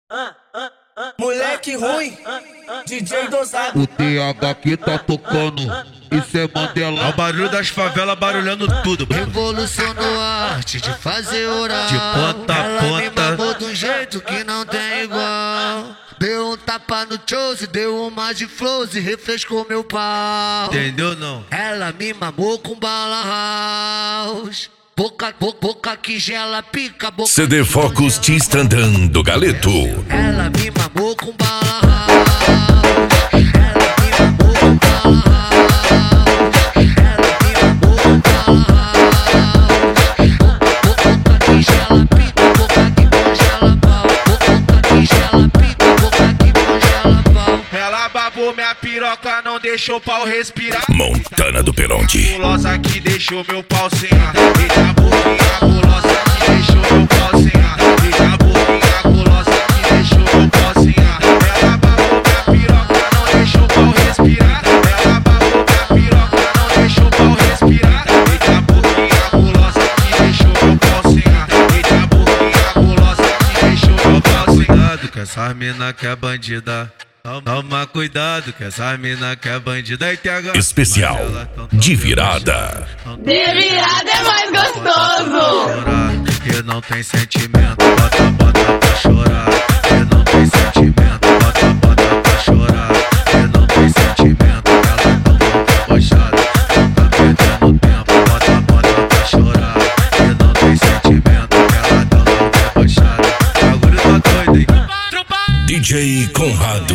Moleque ruim, DJ dosado. O TH que tá tocando, isso é Mandela. É o barulho das favelas barulhando tudo. Revolucionou a arte de fazer oral. De ponta a Ela me ponta. mamou de um jeito que não tem igual. Deu um tapa no chose, deu uma de flows e refrescou meu pau. Entendeu não? Ela me mamou com bala house. Boca que gela, pica, boca. CD Focus te estandando, Galeto. Ela me mamou com bala house. Ela me mamou com bala house. Ela me mamou com bala house. Boca que gela, pica, boca que congela pau. Boca que gela, pica, boca que congela pau. Ela babou minha piroca, não deixou o pau respirar. Montana do Peronte. Gulosa que deixou meu pau sem ar. Eita a boquinha gulosa que deixou meu pau sem ar. Eita a boquinha gulosa que deixou meu pau sem ar. Ela babou minha piroca, não deixou o pau respirar. Ela babou minha piroca, não deixou o pau respirar. Eita a boquinha gulosa que deixou meu pau sem ar. Eita a boquinha gulosa que deixou meu pau sem ar. Cuidado que essa mina que é bandida. Toma cuidado que essa mina que é bandida. Especial de virada. De virada é mais gostoso. Que não tem sentimento, bota pra chorar. Que não tem sentimento, bota pra chorar. Que não tem sentimento, ela tá muito debochada. Tá perdendo tempo, bota pra chorar. Que não tem sentimento, ela tá muito debochada. O bagulho tá doido, hein? DJ Conrado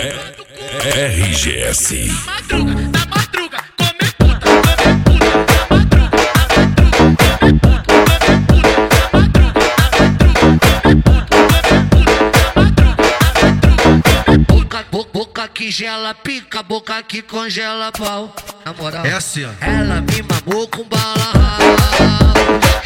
RGS. Na madruga, come puta, come puta. Na madruga, come puta, come puta. Boca que gela, pica, boca que congela pau. Na moral, É assim, ó. ela me mamou com bala house.